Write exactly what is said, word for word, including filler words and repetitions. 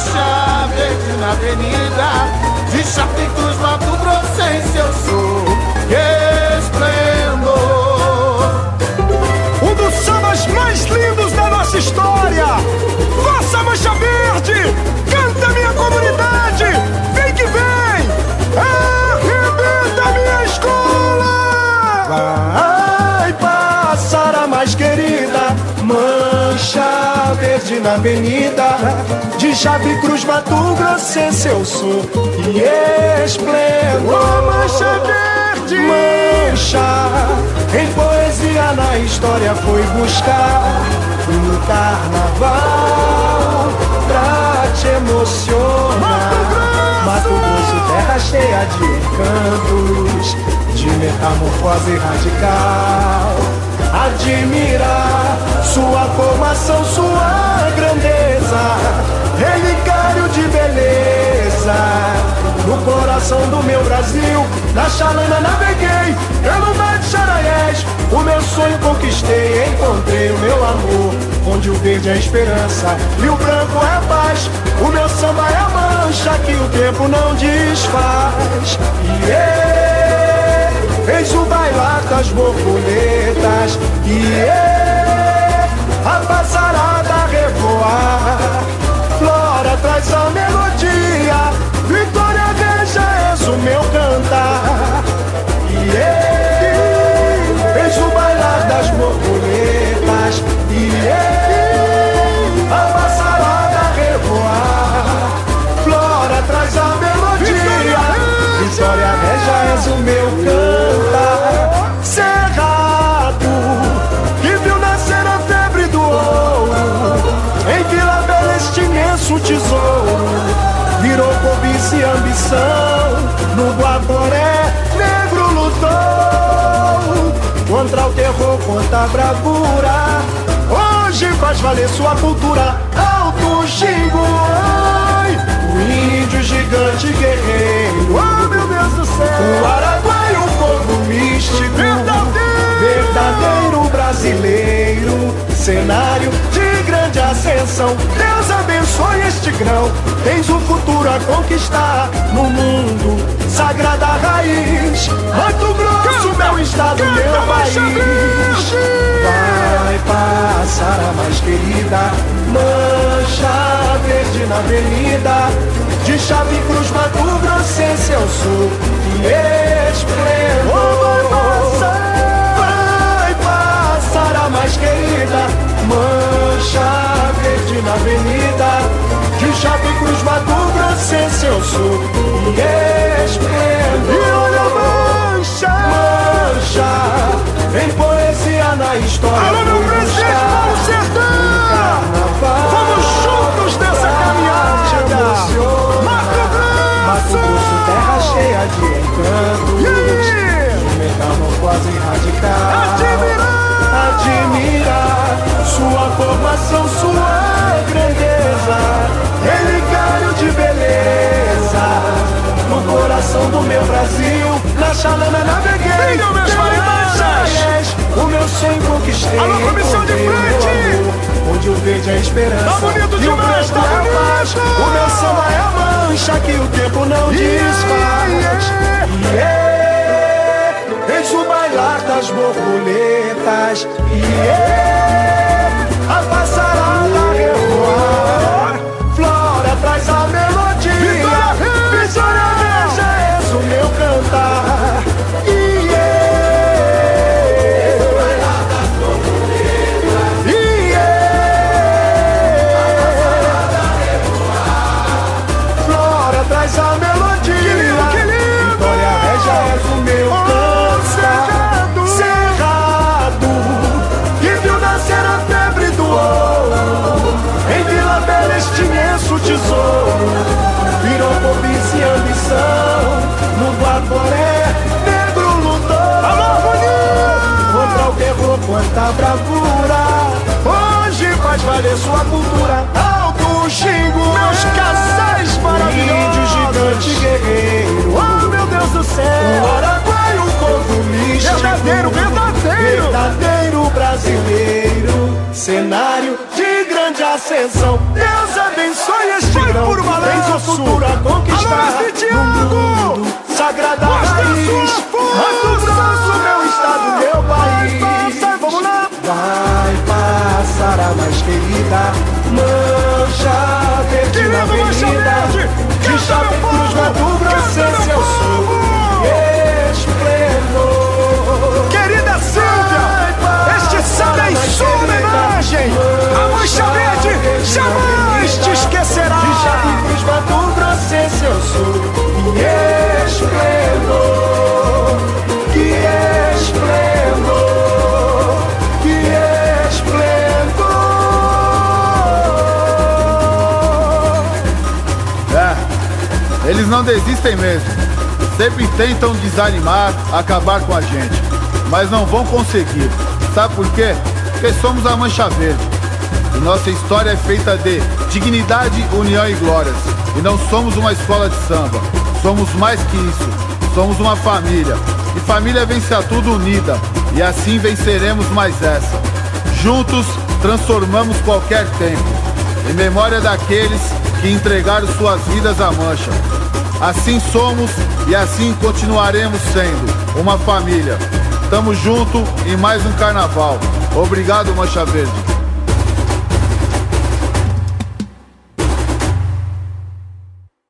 mancha verde na avenida, de Chapecó Cruz, Mato Grossense eu sou esplendor. Um dos sambas mais lindos da nossa história. Força Mancha Verde, canta minha comunidade, vem que vem, arrebenta minha escola. Vai passar a mais querida mancha verde na avenida, de Chapecó Cruz, Mato Grossense eu sou e esplendor. Oh, mancha verde, mancha em poesia na história foi buscar no carnaval pra te emocionar. Mato Grosso, terra cheia de encantos, de metamorfose radical. Admirar sua formação, sua grandeza, relicário de beleza. No coração do meu Brasil, na Xalana naveguei, pelo mar de Xaraiés. O meu sonho conquistei, encontrei o meu amor, onde o verde é a esperança e o branco é a paz. O meu samba é a mancha que o tempo não desfaz. Yeah, eis o bailar das borboletas. Yeah, a passarada revoar. Flora traz a melodia, Vitória veja és o meu cantar. Yeah, eis o bailar das borboletas. Yeah, a passarada revoar. Flora traz a melodia, Vitória veja és o meu cantar. Cerrado, que viu nascer a febre do ouro, em Vila Bela este imenso tesouro virou cobiça e ambição. No Guaporé, negro lutou contra o terror, contra a bravura. Hoje faz valer sua cultura. Alto Xingu, ai, o índio gigante guerreiro. Oh, meu Deus do céu! O Araguaia, um povo místico, verdadeiro, verdadeiro brasileiro. Cenário de grande ascensão. Deus abençoe este grão. Tens o futuro a conquistar no mundo. Sagrada raiz, Mato Grosso, canta, meu estado, canta, meu país. Vai passar a mais querida mancha verde na avenida, de Chapecó Cruz, Mato Grossense eu sou e esplendor. Vai passar a mais querida mancha verde na avenida, de Chapecó Cruz, Mato Grossense eu sou e esplendor. E olha mancha, mancha em poesia na história. Alô, meu presidente Paulo Sertão, vamos juntos nessa caminhada. Mato Grosso, Mato Grosso, terra cheia de encantos, yeah, de metamorfose radical. Admirar, admirar sua formação, sua grandeza, relicário de beleza. No coração do meu Brasil, na Xalana naveguei, venham meus marimanchas, o meu sonho conquistei. Alô, comissão de frente, onde o verde é a esperança, tá bonito demais, tá bonito. O meu samba é a mancha que o tempo não desfaz. Yeah, eis o bailar das borboletas. Yeah, a passarada revoar. Flora traz a melodia, Vitória veja és o meu cantar. Traz a melodia, que lindo, que lindo. Vitória veja és o meu oh, cerrado, cerrado, que viu nascer a febre do ouro, em Vila Bela este imenso tesouro virou cobiça e ambição. No Guaporé, negro lutou, alô, contra o terror, contra a bravura. Hoje faz valer sua cultura. Alto Xingu, meus casais maravilhosos, gigante guerreiro. Oh, meu Deus do céu! O Araguaia, um povo místico, verdadeiro, verdadeiro, verdadeiro brasileiro. Cenário de grande ascensão. Deus abençoe este grão. lindo, Mancha Verde! De Chapecó Cruz, Mato Grossense ao sul, esplendor. Querida Silvia, este samba é em sua homenagem. A Mancha Verde jamais te esquecerá. De Chapecó Cruz, Mato Grossense ao sul, esplendor. Que esplendor, que esplendor. É, eles não desistem mesmo. Sempre tentam desanimar, acabar com a gente, mas não vão conseguir. Sabe por quê? Porque somos a Mancha Verde. E nossa história é feita de dignidade, união e glórias. E não somos uma escola de samba. Somos mais que isso. Somos uma família. E família vence a tudo unida. E assim venceremos mais essa. Juntos transformamos qualquer tempo. Em memória daqueles que entregaram suas vidas à Mancha. Assim somos e assim continuaremos sendo uma família. Tamo junto em mais um carnaval. Obrigado, Mancha Verde.